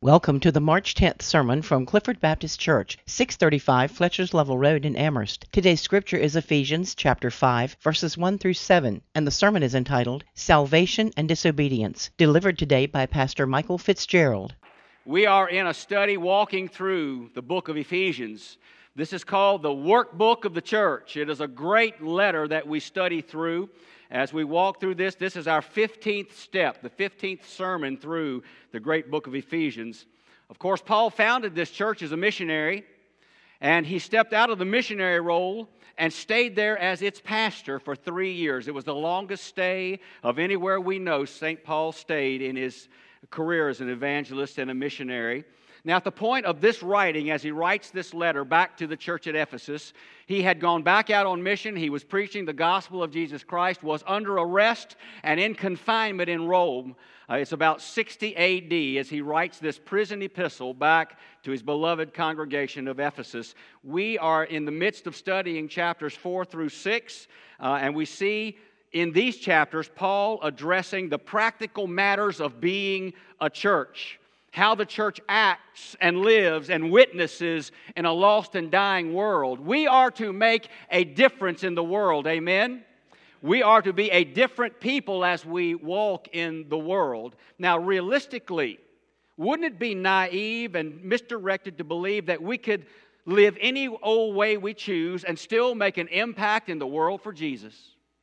Welcome to the March 10th sermon from Clifford Baptist Church, 635 Fletcher's Level Road in Amherst. Today's scripture is Ephesians chapter 5, verses 1 through 7, and the sermon is entitled Salvation and Disobedience, delivered today by Pastor Michael Fitzgerald. We are in a study walking through the book of Ephesians. This is called the workbook of the church. It is a great letter that we study through. As we walk through this is our 15th step, the 15th sermon through the great book of Ephesians. Of course, Paul founded this church as a missionary, and he stepped out of the missionary role and stayed there as its pastor for 3 years. It was the longest stay of anywhere we know St. Paul stayed in his career as an evangelist and a missionary. Now, at the point of this writing, as he writes this letter back to the church at Ephesus, he had gone back out on mission. He was preaching the gospel of Jesus Christ, was under arrest and in confinement in Rome. It's about 60 A.D. as he writes this prison epistle back to his beloved congregation of Ephesus. We are in the midst of studying chapters 4 through 6, and we see in these chapters Paul addressing the practical matters of being a church. How the church acts and lives and witnesses in a lost and dying world. We are to make a difference in the world, amen? We are to be a different people as we walk in the world. Now, realistically, wouldn't it be naive and misdirected to believe that we could live any old way we choose and still make an impact in the world for Jesus?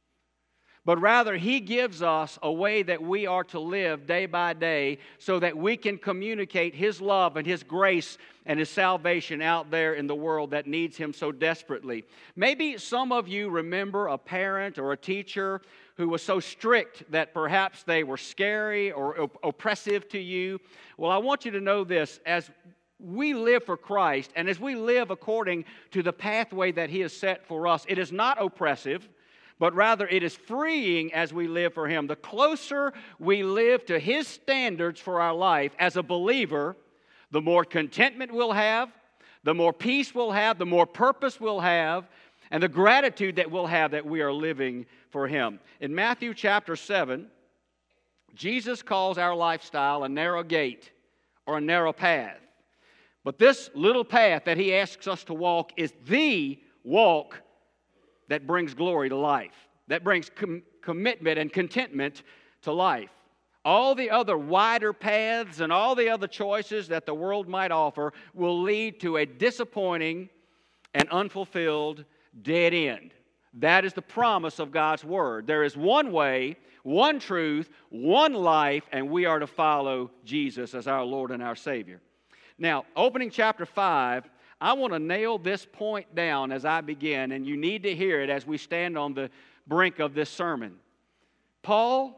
But rather, He gives us a way that we are to live day by day so that we can communicate His love and His grace and His salvation out there in the world that needs Him so desperately. Maybe some of you remember a parent or a teacher who was so strict that perhaps they were scary or oppressive to you. Well, I want you to know this. As we live for Christ and as we live according to the pathway that He has set for us, it is not oppressive, but rather it is freeing as we live for Him. The closer we live to His standards for our life as a believer, the more contentment we'll have, the more peace we'll have, the more purpose we'll have, and the gratitude that we'll have that we are living for Him. In Matthew chapter 7, Jesus calls our lifestyle a narrow gate or a narrow path. But this little path that He asks us to walk is the walk that brings glory to life, that brings commitment and contentment to life. All the other wider paths and all the other choices that the world might offer will lead to a disappointing and unfulfilled dead end. That is the promise of God's Word. There is one way, one truth, one life, and we are to follow Jesus as our Lord and our Savior. Now, opening chapter 5, I want to nail this point down as I begin, and you need to hear it as we stand on the brink of this sermon. Paul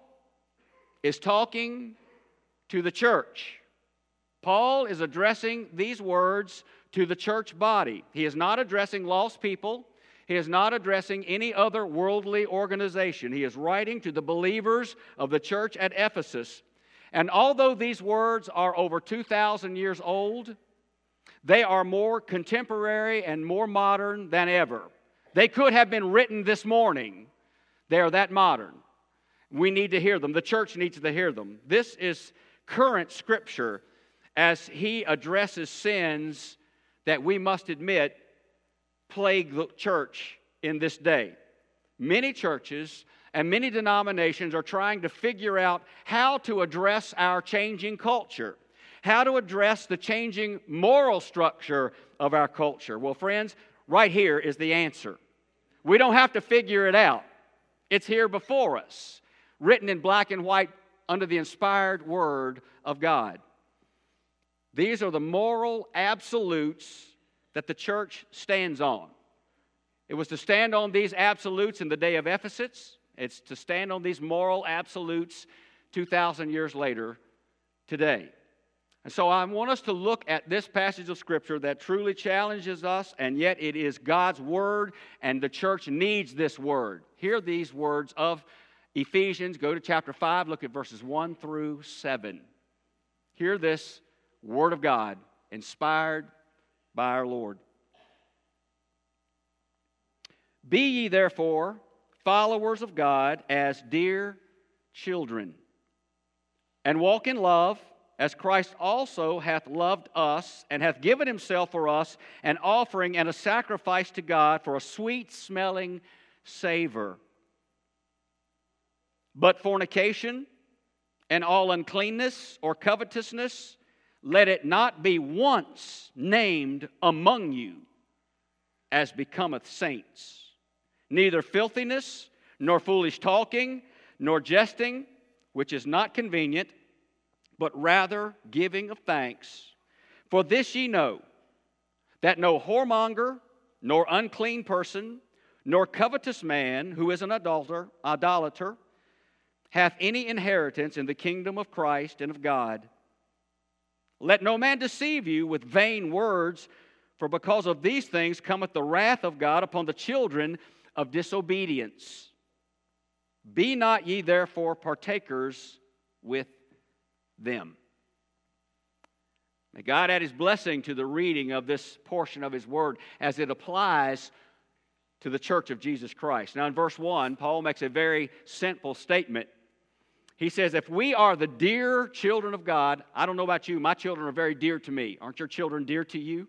is talking to the church. Paul is addressing these words to the church body. He is not addressing lost people. He is not addressing any other worldly organization. He is writing to the believers of the church at Ephesus. And although these words are over 2,000 years old, they are more contemporary and more modern than ever. They could have been written this morning. They are that modern. We need to hear them. The church needs to hear them. This is current Scripture as he addresses sins that we must admit plague the church in this day. Many churches and many denominations are trying to figure out how to address our changing culture. How to address the changing moral structure of our culture. Well, friends, right here is the answer. We don't have to figure it out. It's here before us, written in black and white under the inspired Word of God. These are the moral absolutes that the church stands on. It was to stand on these absolutes in the day of Ephesus. It's to stand on these moral absolutes 2,000 years later today. And so I want us to look at this passage of Scripture that truly challenges us, and yet it is God's Word, and the church needs this Word. Hear these words of Ephesians. Go to chapter 5, look at verses 1 through 7. Hear this Word of God, inspired by our Lord. Be ye therefore followers of God as dear children, and walk in love as Christ also hath loved us, and hath given himself for us, an offering and a sacrifice to God for a sweet-smelling savor. But fornication and all uncleanness or covetousness, let it not be once named among you, as becometh saints. Neither filthiness, nor foolish talking, nor jesting, which is not convenient, but rather giving of thanks. For this ye know, that no whoremonger, nor unclean person, nor covetous man, who is an idolater, hath any inheritance in the kingdom of Christ and of God. Let no man deceive you with vain words, for because of these things cometh the wrath of God upon the children of disobedience. Be not ye therefore partakers with them. May God add His blessing to the reading of this portion of His Word as it applies to the church of Jesus Christ. Now in verse 1, Paul makes a very simple statement. He says, if we are the dear children of God, I don't know about you, my children are very dear to me. Aren't your children dear to you?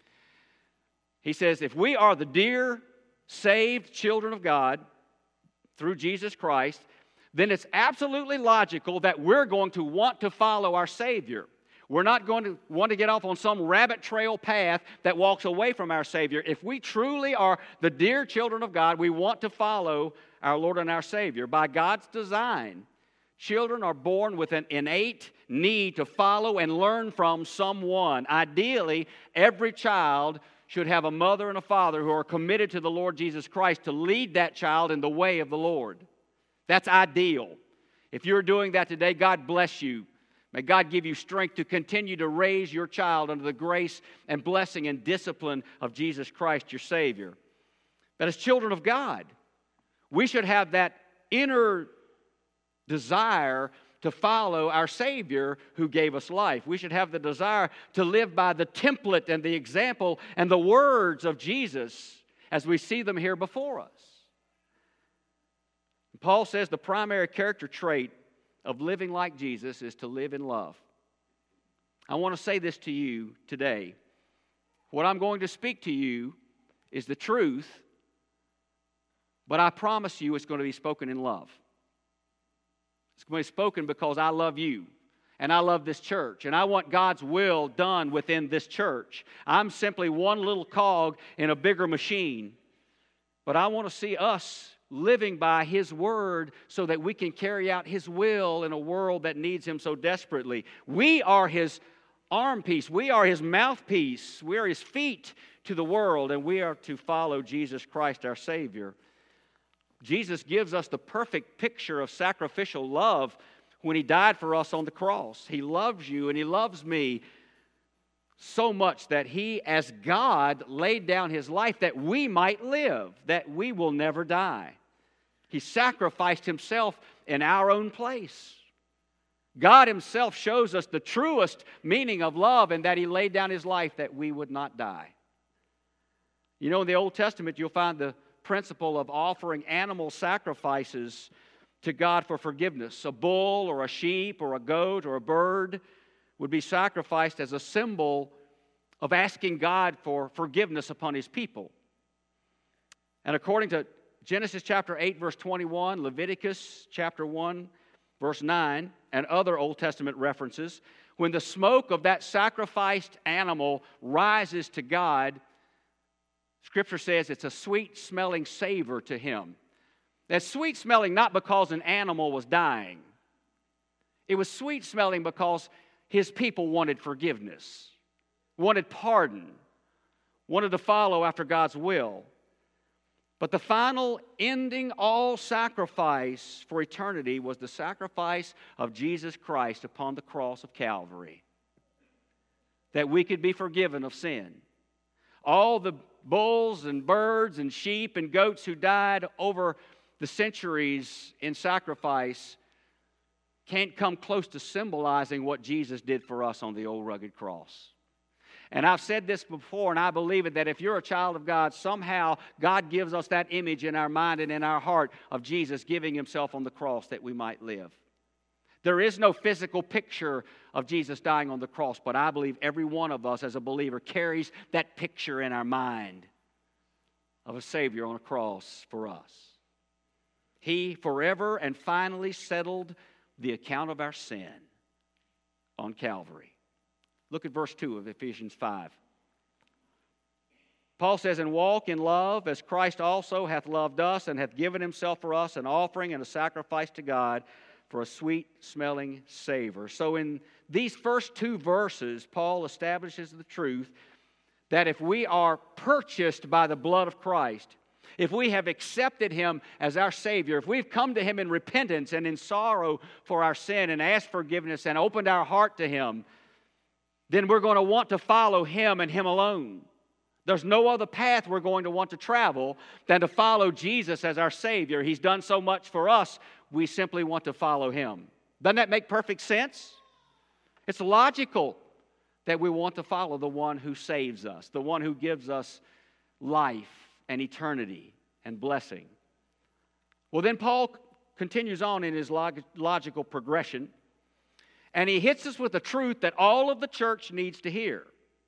He says, if we are the dear, saved children of God through Jesus Christ, then it's absolutely logical that we're going to want to follow our Savior. We're not going to want to get off on some rabbit trail path that walks away from our Savior. If we truly are the dear children of God, we want to follow our Lord and our Savior. By God's design, children are born with an innate need to follow and learn from someone. Ideally, every child should have a mother and a father who are committed to the Lord Jesus Christ to lead that child in the way of the Lord. That's ideal. If you're doing that today, God bless you. May God give you strength to continue to raise your child under the grace and blessing and discipline of Jesus Christ, your Savior. But as children of God, we should have that inner desire to follow our Savior who gave us life. We should have the desire to live by the template and the example and the words of Jesus as we see them here before us. Paul says the primary character trait of living like Jesus is to live in love. I want to say this to you today. What I'm going to speak to you is the truth, but I promise you it's going to be spoken in love. It's going to be spoken because I love you, and I love this church, and I want God's will done within this church. I'm simply one little cog in a bigger machine, but I want to see us living by His Word so that we can carry out His will in a world that needs Him so desperately. We are His arm piece. We are His mouthpiece. We are His feet to the world, and we are to follow Jesus Christ, our Savior. Jesus gives us the perfect picture of sacrificial love when He died for us on the cross. He loves you and He loves me so much that He, as God, laid down His life that we might live, that we will never die. He sacrificed Himself in our own place. God Himself shows us the truest meaning of love in that He laid down His life that we would not die. You know, in the Old Testament, you'll find the principle of offering animal sacrifices to God for forgiveness. A bull or a sheep or a goat or a bird would be sacrificed as a symbol of asking God for forgiveness upon His people. And according to Genesis chapter 8, verse 21, Leviticus chapter 1, verse 9, and other Old Testament references, when the smoke of that sacrificed animal rises to God, Scripture says it's a sweet-smelling savor to Him. That's sweet-smelling not because an animal was dying. It was sweet-smelling because His people wanted forgiveness, wanted pardon, wanted to follow after God's will. But the final ending all sacrifice for eternity was the sacrifice of Jesus Christ upon the cross of Calvary, that we could be forgiven of sin. All the bulls and birds and sheep and goats who died over the centuries in sacrifice can't come close to symbolizing what Jesus did for us on the old rugged cross. And I've said this before, and I believe it, that if you're a child of God, somehow God gives us that image in our mind and in our heart of Jesus giving Himself on the cross that we might live. There is no physical picture of Jesus dying on the cross, but I believe every one of us as a believer carries that picture in our mind of a Savior on a cross for us. He forever and finally settled the account of our sin on Calvary. Look at verse 2 of Ephesians 5. Paul says, "And walk in love as Christ also hath loved us and hath given himself for us an offering and a sacrifice to God for a sweet-smelling savor." So in these first two verses, Paul establishes the truth that if we are purchased by the blood of Christ, if we have accepted Him as our Savior, if we've come to Him in repentance and in sorrow for our sin and asked forgiveness and opened our heart to Him, then we're going to want to follow Him and Him alone. There's no other path we're going to want to travel than to follow Jesus as our Savior. He's done so much for us, we simply want to follow Him. Doesn't that make perfect sense? It's logical that we want to follow the one who saves us, the one who gives us life and eternity and blessing. Well, then Paul continues on in his logical progression, and he hits us with a truth that all of the church needs to hear.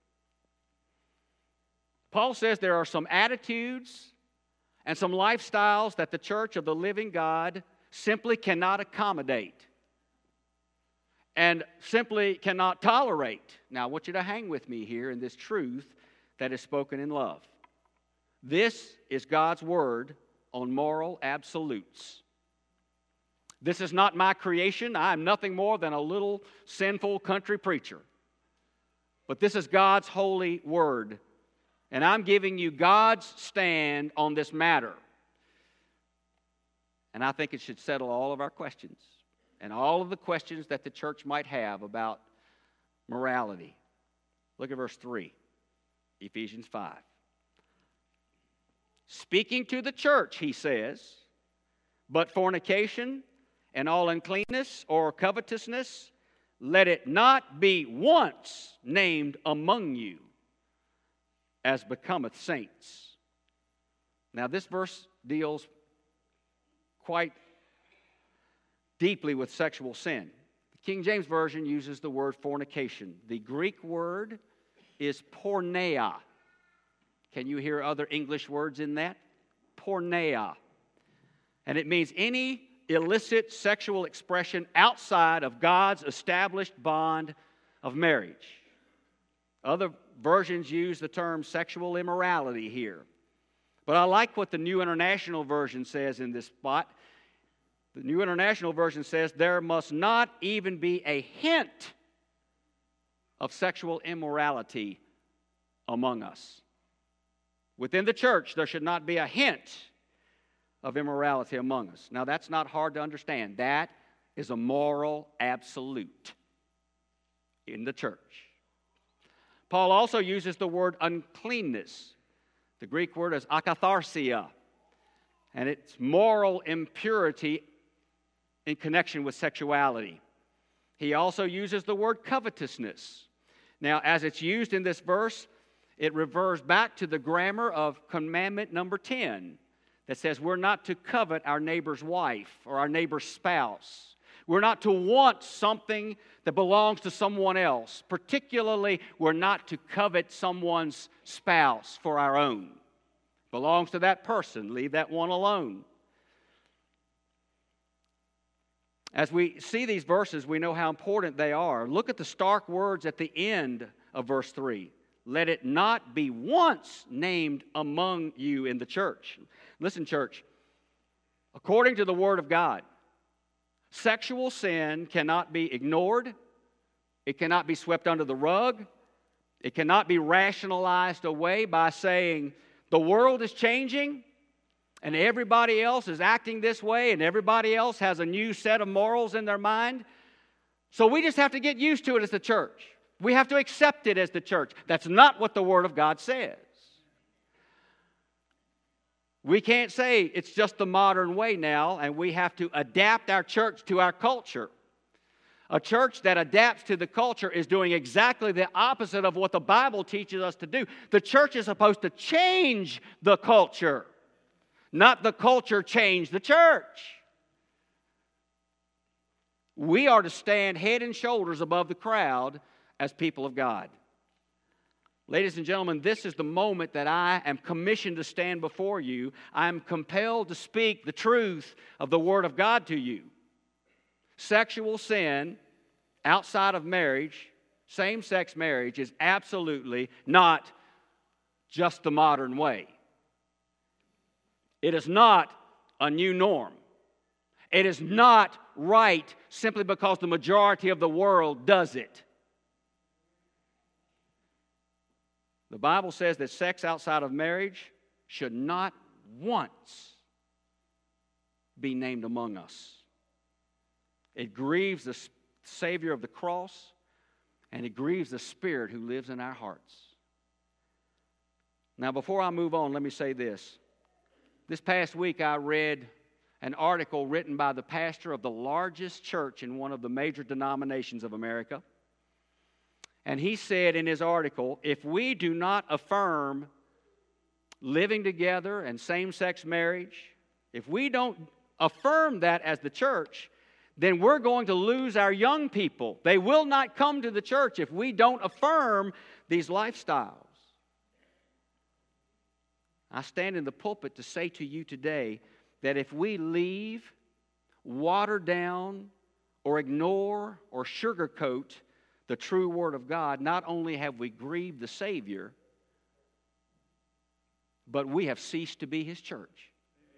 Paul says there are some attitudes and some lifestyles that the church of the living God simply cannot accommodate and simply cannot tolerate. Now, I want you to hang with me here in this truth that is spoken in love. This is God's word on moral absolutes. This is not my creation. I am nothing more than a little sinful country preacher. But this is God's holy word. And I'm giving you God's stand on this matter. And I think it should settle all of our questions and all of the questions that the church might have about morality. Look at verse 3, Ephesians 5. Speaking to the church, he says, "But fornication and all uncleanness or covetousness, let it not be once named among you, as becometh saints." Now, this verse deals quite deeply with sexual sin. The King James Version uses the word fornication. The Greek word is porneia. Can you hear other English words in that? Porneia. And it means any illicit sexual expression outside of God's established bond of marriage. Other versions use the term sexual immorality here. But I like what the New International Version says in this spot. The New International Version says there must not even be a hint of sexual immorality among us. Within the church, there should not be a hint of immorality among us. Now, that's not hard to understand. That is a moral absolute in the church. Paul also uses the word uncleanness. The Greek word is akatharsia, and it's moral impurity in connection with sexuality. He also uses the word covetousness. Now, as it's used in this verse, it refers back to the grammar of commandment number 10 that says we're not to covet our neighbor's wife or our neighbor's spouse. We're not to want something that belongs to someone else. Particularly, we're not to covet someone's spouse for our own. Belongs to that person. Leave that one alone. As we see these verses, we know how important they are. Look at the stark words at the end of verse 3. Let it not be once named among you in the church. Listen, church. According to the Word of God, sexual sin cannot be ignored. It cannot be swept under the rug. It cannot be rationalized away by saying the world is changing and everybody else is acting this way and everybody else has a new set of morals in their mind. So we just have to get used to it as the church. We have to accept it as the church. That's not what the Word of God says. We can't say it's just the modern way now, and we have to adapt our church to our culture. A church that adapts to the culture is doing exactly the opposite of what the Bible teaches us to do. The church is supposed to change the culture, not the culture change the church. We are to stand head and shoulders above the crowd as people of God. Ladies and gentlemen, this is the moment that I am commissioned to stand before you. I am compelled to speak the truth of the Word of God to you. Sexual sin outside of marriage, same-sex marriage, is absolutely not just the modern way. It is not a new norm. It is not right simply because the majority of the world does it. The Bible says that sex outside of marriage should not once be named among us. It grieves the Savior of the cross, and it grieves the Spirit who lives in our hearts. Now, before I move on, let me say this. This past week, I read an article written by the pastor of the largest church in one of the major denominations of America. And he said in his article, if we do not affirm living together and same-sex marriage, if we don't affirm that as the church, then we're going to lose our young people. They will not come to the church if we don't affirm these lifestyles. I stand in the pulpit to say to you today that if we leave, water down, or ignore, or sugarcoat the true Word of God, not only have we grieved the Savior, but we have ceased to be His church.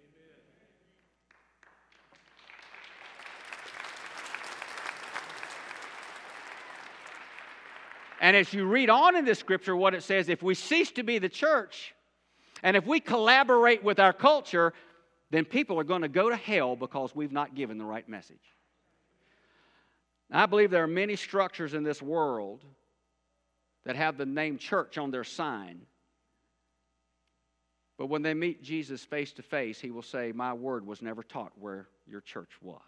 And as you read on in this scripture, what it says, if we cease to be the church, and if we collaborate with our culture, then people are going to go to hell because we've not given the right message. I believe there are many structures in this world that have the name church on their sign. But when they meet Jesus face to face, He will say, my word was never taught where your church was.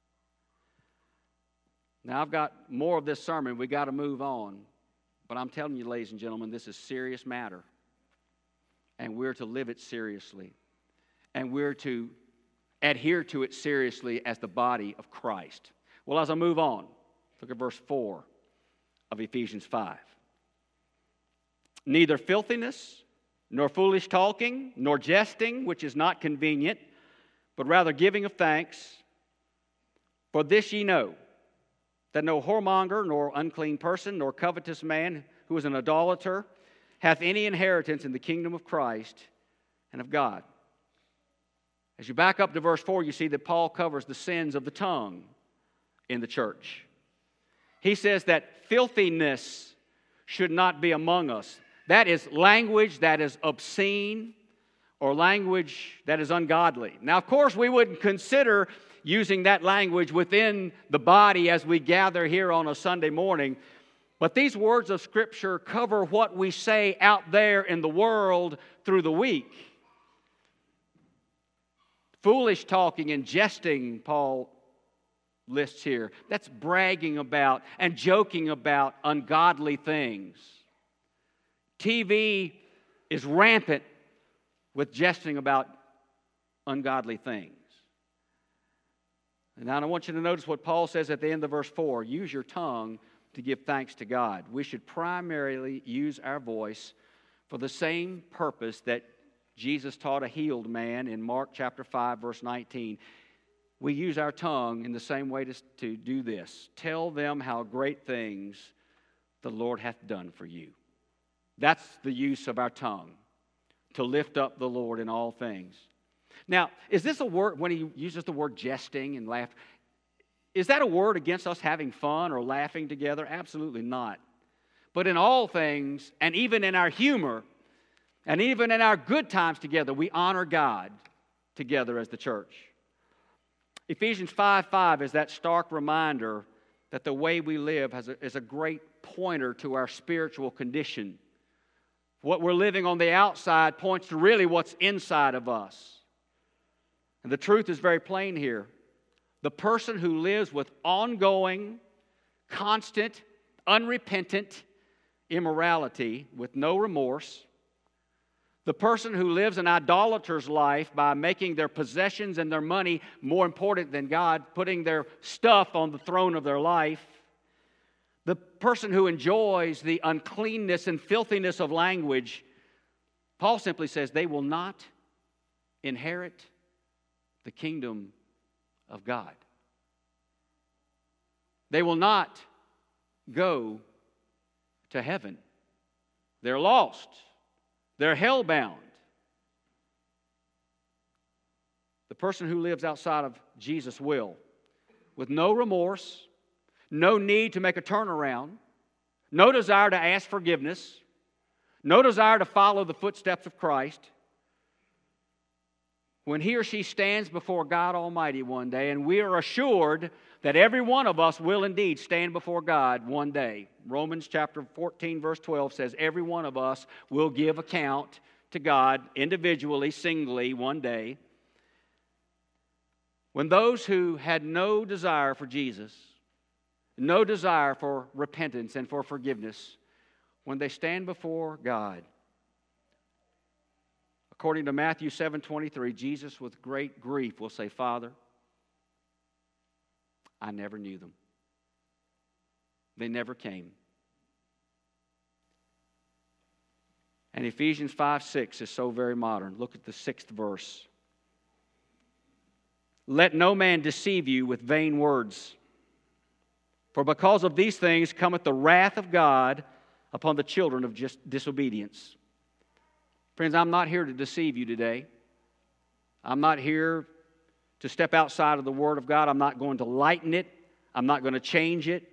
Now, I've got more of this sermon. We've got to move on. But I'm telling you, ladies and gentlemen, this is a serious matter. And we're to live it seriously. And we're to adhere to it seriously as the body of Christ. Well, as I move on, look at verse 4 of Ephesians 5. Neither filthiness, nor foolish talking, nor jesting, which is not convenient, but rather giving of thanks. For this ye know, that no whoremonger, nor unclean person, nor covetous man, who is an idolater, hath any inheritance in the kingdom of Christ and of God. As you back up to verse 4, you see that Paul covers the sins of the tongue in the church. He says that filthiness should not be among us. That is language that is obscene or language that is ungodly. Now, of course, we wouldn't consider using that language within the body as we gather here on a Sunday morning. But these words of Scripture cover what we say out there in the world through the week. Foolish talking and jesting, Paul lists here. That's bragging about and joking about ungodly things. TV is rampant with jesting about ungodly things. And now I want you to notice what Paul says at the end of verse 4. Use your tongue to give thanks to God. We should primarily use our voice for the same purpose that Jesus taught a healed man in Mark chapter 5, verse 19. We use our tongue in the same way to do this. Tell them how great things the Lord hath done for you. That's the use of our tongue, to lift up the Lord in all things. Now, is this a word, when he uses the word jesting and laugh, is that a word against us having fun or laughing together? Absolutely not. But in all things, and even in our humor, and even in our good times together, we honor God together as the church. Ephesians 5:5 is that stark reminder that the way we live is a great pointer to our spiritual condition. What we're living on the outside points to really what's inside of us. And the truth is very plain here. The person who lives with ongoing, constant, unrepentant immorality with no remorse, The person who lives an idolater's life by making their possessions and their money more important than God, putting their stuff on the throne of their life. The person who enjoys the uncleanness and filthiness of language, Paul simply says they will not inherit the kingdom of God. They will not go to heaven. They're lost. They're hell-bound. The person who lives outside of Jesus' will, with no remorse, no need to make a turnaround, no desire to ask forgiveness, no desire to follow the footsteps of Christ, when he or she stands before God Almighty one day, and we are assured that every one of us will indeed stand before God one day. Romans chapter 14, verse 12 says every one of us will give account to God individually, singly, one day. When those who had no desire for Jesus, no desire for repentance and for forgiveness, when they stand before God, according to Matthew 7:23, Jesus with great grief will say, Father, I never knew them. They never came. And Ephesians 5:6 is so very modern. Look at the 6th verse. Let no man deceive you with vain words, for because of these things cometh the wrath of God upon the children of disobedience. Friends, I'm not here to deceive you today. I'm not here to step outside of the Word of God. I'm not going to lighten it. I'm not going to change it.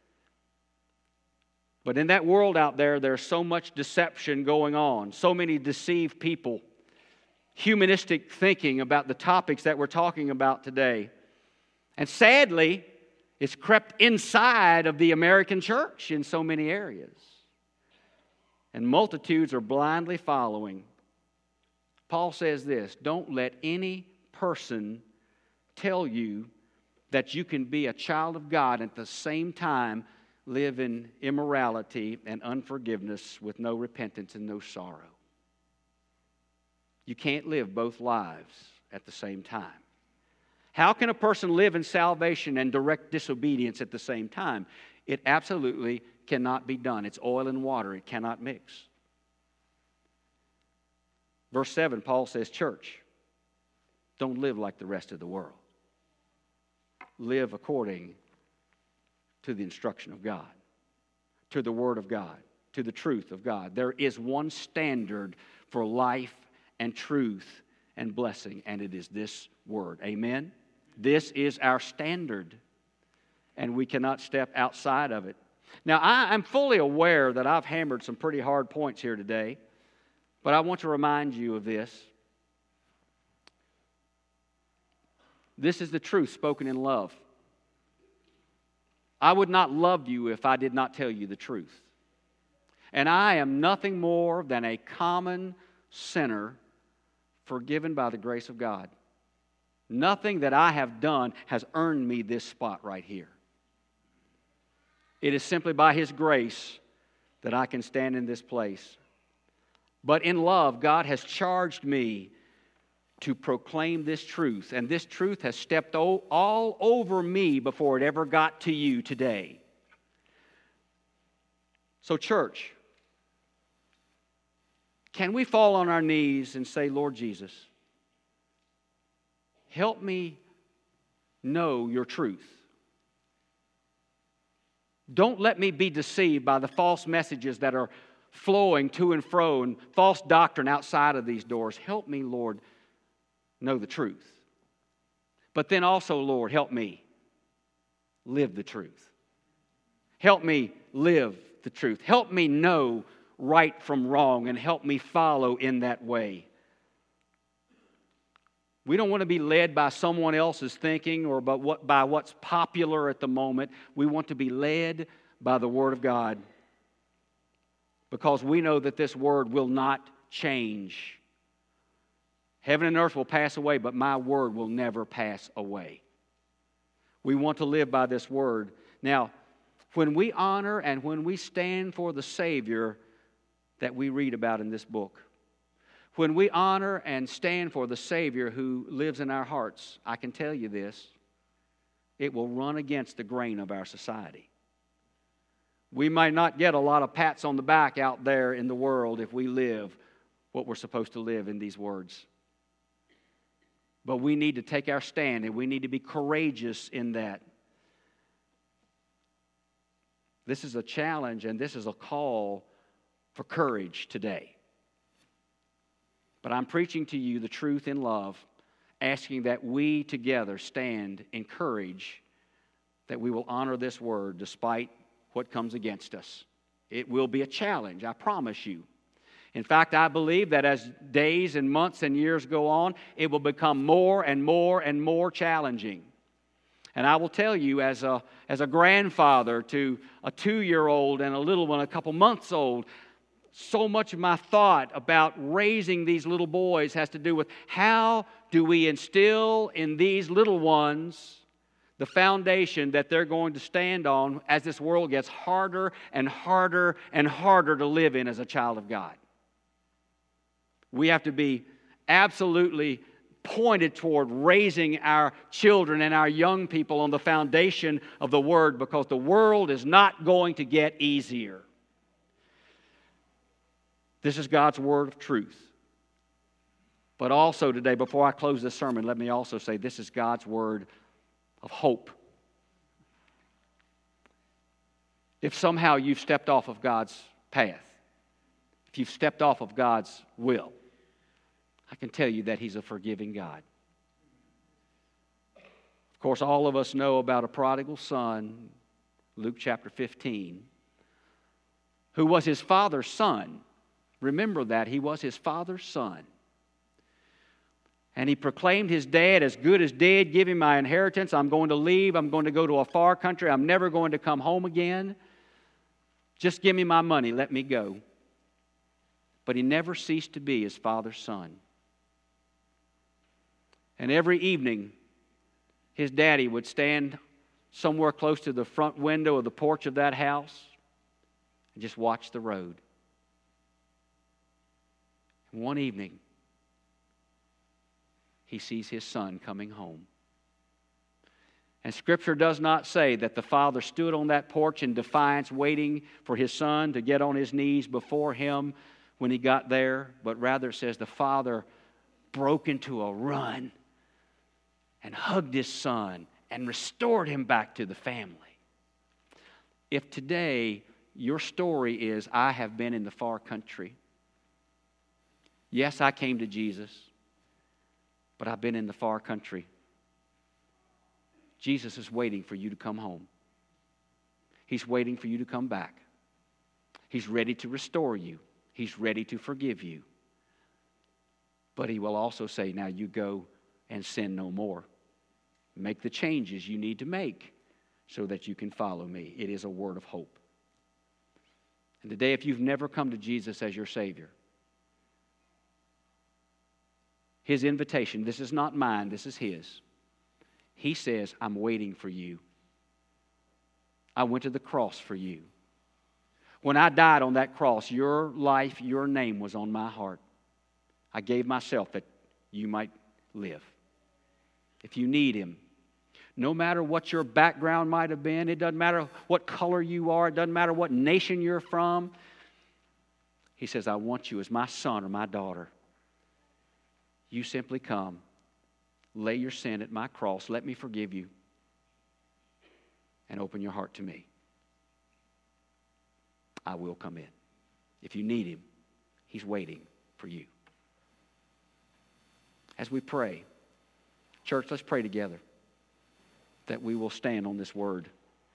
But in that world out there, there's so much deception going on, so many deceived people, humanistic thinking about the topics that we're talking about today. And sadly, it's crept inside of the American church in so many areas. And multitudes are blindly following. Paul says this, don't let any person tell you that you can be a child of God and at the same time live in immorality and unforgiveness with no repentance and no sorrow. You can't live both lives at the same time. How can a person live in salvation and direct disobedience at the same time? It absolutely cannot be done. It's oil and water. It cannot mix. Verse 7, Paul says, church, don't live like the rest of the world. Live according to the instruction of God, to the Word of God, to the truth of God. There is one standard for life and truth and blessing, and it is this Word. Amen? This is our standard, and we cannot step outside of it. Now, I'm fully aware that I've hammered some pretty hard points here today, but I want to remind you of this. This is the truth spoken in love. I would not love you if I did not tell you the truth. And I am nothing more than a common sinner forgiven by the grace of God. Nothing that I have done has earned me this spot right here. It is simply by His grace that I can stand in this place. But in love, God has charged me to proclaim this truth. And this truth has stepped all over me before it ever got to you today. So, church, can we fall on our knees and say, Lord Jesus, help me know your truth. Don't let me be deceived by the false messages that are flowing to and fro and false doctrine outside of these doors. Help me, Lord, know the truth. But then also, Lord, help me live the truth. Help me live the truth. Help me know right from wrong and help me follow in that way. We don't want to be led by someone else's thinking or by what's popular at the moment. We want to be led by the Word of God because we know that this Word will not change. Heaven and earth will pass away, but my Word will never pass away. We want to live by this Word. Now, when we honor and when we stand for the Savior that we read about in this book, when we honor and stand for the Savior who lives in our hearts, I can tell you this, it will run against the grain of our society. We might not get a lot of pats on the back out there in the world if we live what we're supposed to live in these words. But we need to take our stand, and we need to be courageous in that. This is a challenge, and this is a call for courage today. But I'm preaching to you the truth in love, asking that we together stand in courage, that we will honor this word despite what comes against us. It will be a challenge, I promise you. In fact, I believe that as days and months and years go on, it will become more and more and more challenging. And I will tell you, as a grandfather to a 2-year-old and a little one, a couple months old, so much of my thought about raising these little boys has to do with how do we instill in these little ones the foundation that they're going to stand on as this world gets harder and harder and harder to live in as a child of God. We have to be absolutely pointed toward raising our children and our young people on the foundation of the Word, because the world is not going to get easier. This is God's word of truth. But also today, before I close this sermon, let me also say this is God's word of hope. If somehow you've stepped off of God's path, if you've stepped off of God's will, I can tell you that He's a forgiving God. Of course, all of us know about a prodigal son, Luke chapter 15, who was his father's son. Remember that. He was his father's son. And he proclaimed his dad as good as dead, give him my inheritance. I'm going to leave. I'm going to go to a far country. I'm never going to come home again. Just give me my money. Let me go. But he never ceased to be his father's son. And every evening, his daddy would stand somewhere close to the front window of the porch of that house and just watch the road. One evening, he sees his son coming home. And Scripture does not say that the father stood on that porch in defiance, waiting for his son to get on his knees before him when he got there, but rather it says the father broke into a run and hugged his son and restored him back to the family. If today your story is, I have been in the far country, yes, I came to Jesus, but I've been in the far country. Jesus is waiting for you to come home. He's waiting for you to come back. He's ready to restore you. He's ready to forgive you. But He will also say, now you go and sin no more. Make the changes you need to make so that you can follow me. It is a word of hope. And today, if you've never come to Jesus as your Savior, His invitation, this is not mine, this is His. He says, I'm waiting for you. I went to the cross for you. When I died on that cross, your life, your name was on my heart. I gave myself that you might live. If you need Him, no matter what your background might have been, it doesn't matter what color you are, it doesn't matter what nation you're from, He says, I want you as my son or my daughter. You simply come, lay your sin at my cross, let me forgive you, and open your heart to me. I will come in. If you need Him, He's waiting for you. As we pray, church, let's pray together that we will stand on this word.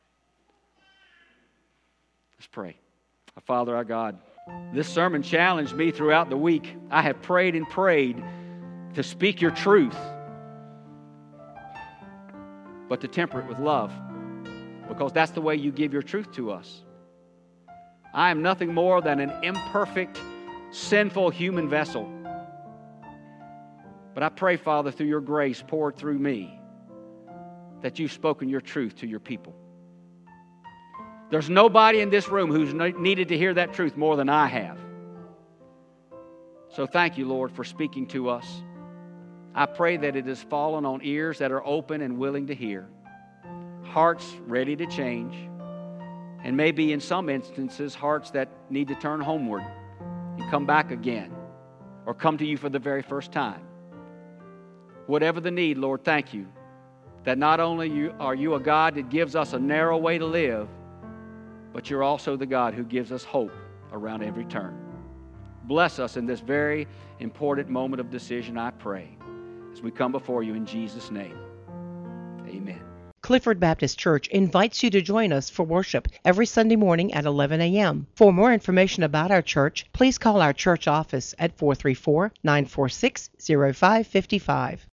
Let's pray. Our Father, our God, this sermon challenged me throughout the week. I have prayed and prayed to speak your truth, but to temper it with love, because that's the way you give your truth to us. I am nothing more than an imperfect, sinful human vessel. But I pray, Father, through your grace poured through me, that you've spoken your truth to your people. There's nobody in this room who's needed to hear that truth more than I have. So thank you, Lord, for speaking to us. I pray that it has fallen on ears that are open and willing to hear, hearts ready to change, and maybe in some instances, hearts that need to turn homeward and come back again or come to you for the very first time. Whatever the need, Lord, thank you that not only are you a God that gives us a narrow way to live, but you're also the God who gives us hope around every turn. Bless us in this very important moment of decision, I pray, as we come before you in Jesus' name. Amen. Clifford Baptist Church invites you to join us for worship every Sunday morning at 11 a.m. For more information about our church, please call our church office at 434-946-0555.